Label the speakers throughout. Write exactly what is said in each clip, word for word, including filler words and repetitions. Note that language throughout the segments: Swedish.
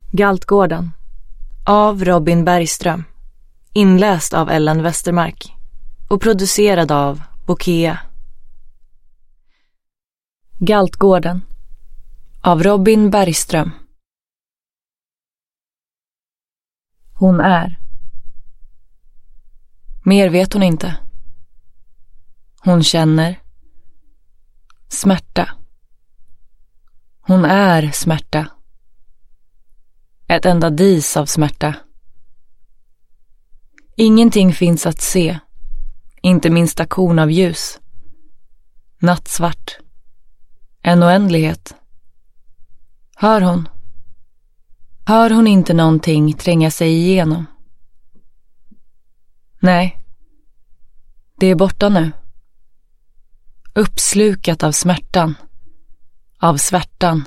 Speaker 1: Galtgården av Robin Bergström, inläst av Ellen Westermark och producerad av Bokea. Galtgården av Robin Bergström. Hon är. Mer vet hon inte. Hon känner smärta. Hon är smärta. Ett enda dis av smärta. Ingenting finns att se. Inte minsta korn av ljus. Nattsvart. En oändlighet. Hör hon? Hör hon inte någonting tränga sig igenom? Nej. Det är borta nu. Uppslukat av smärtan. Av svärtan.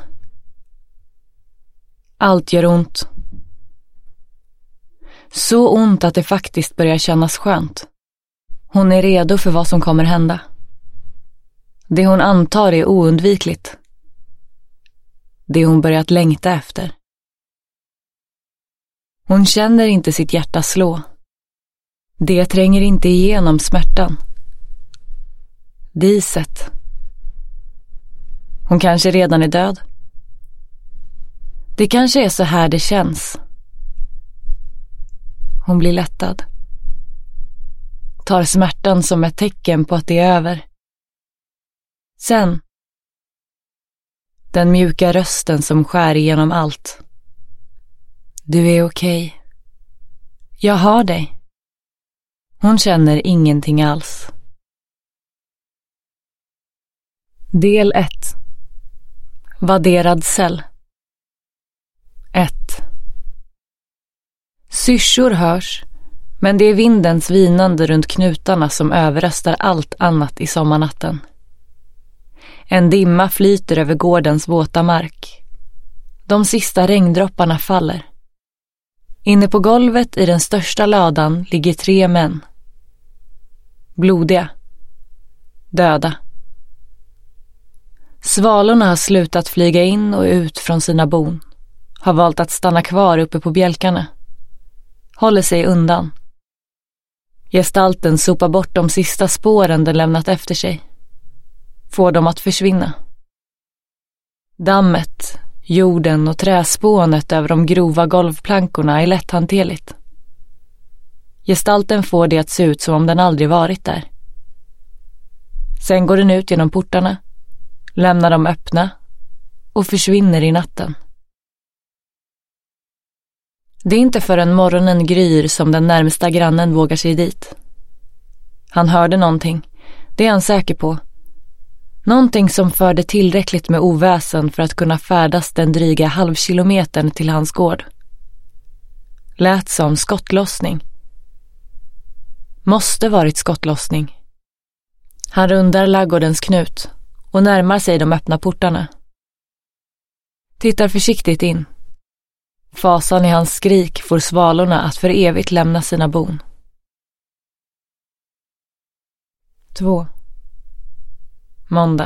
Speaker 1: Allt gör ont. Så ont att det faktiskt börjar kännas skönt. Hon är redo för vad som kommer hända. Det hon antar är oundvikligt. Det hon börjat längta efter. Hon känner inte sitt hjärta slå. Det tränger inte igenom smärtan. Diset. Hon kanske redan är död. Det kanske är så här det känns. Hon blir lättad. Tar smärtan som ett tecken på att det är över. Sen. Den mjuka rösten som skär igenom allt. Du är okej. Jag har dig. Hon känner ingenting alls. Del ett. Vadderad cell. ett. Syrsor hörs, men det är vindens vinande runt knutarna som överröstar allt annat i sommarnatten. En dimma flyter över gårdens våta mark. De sista regndropparna faller. Inne på golvet i den största ladan ligger tre män. Blodiga. Döda. Svalorna har slutat flyga in och ut från sina bon. Har valt att stanna kvar uppe på bjälkarna. Håller sig undan. Gestalten sopar bort de sista spåren den lämnat efter sig. Får dem att försvinna. Dammet, jorden och träspånet över de grova golvplankorna är lätthanterligt. Gestalten får det att se ut som om den aldrig varit där. Sen går den ut genom portarna, lämnar dem öppna och försvinner i natten. Det är inte förrän morgonen gryr som den närmsta grannen vågar sig dit. Han hörde någonting, det är han säker på. Någonting som förde tillräckligt med oväsen för att kunna färdas den dryga halvkilometern till hans gård. Lät som skottlossning. Måste varit skottlossning. Han rundar laggårdens knut och närmar sig de öppna portarna. Tittar försiktigt in. Fasan i hans skrik får svalorna att för evigt lämna sina bon. två. Måndag.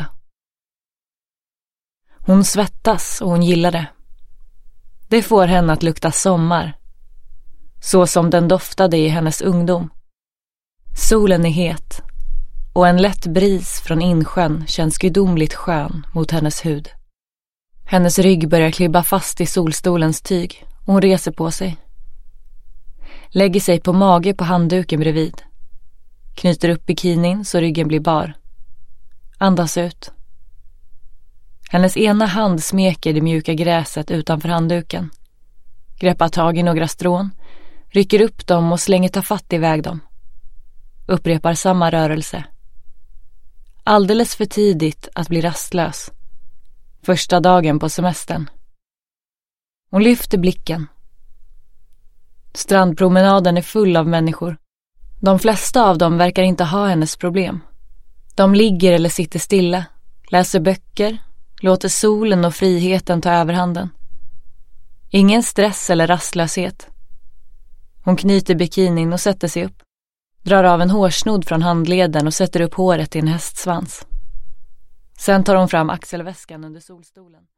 Speaker 1: Hon svettas och hon gillar det. Det får henne att lukta sommar. Så som den doftade i hennes ungdom. Solen är het och en lätt bris från insjön känns gudomligt skön mot hennes hud. Hennes rygg börjar klibba fast i solstolens tyg och hon reser på sig. Lägger sig på mage på handduken bredvid. Knyter upp bikinin så ryggen blir bar. Andas ut. Hennes ena hand smeker det mjuka gräset utanför handduken. Greppar tag i några strån, rycker upp dem och slänger ta fatt iväg dem. Upprepar samma rörelse. Alldeles för tidigt att bli rastlös. Första dagen på semestern. Hon lyfter blicken. Strandpromenaden är full av människor. De flesta av dem verkar inte ha hennes problem. De ligger eller sitter stilla, läser böcker, låter solen och friheten ta överhanden. Ingen stress eller rastlöshet. Hon knyter bikinin och sätter sig upp. Drar av en hårsnodd från handleden och sätter upp håret i en hästsvans. Sen tar hon fram axelväskan under solstolen.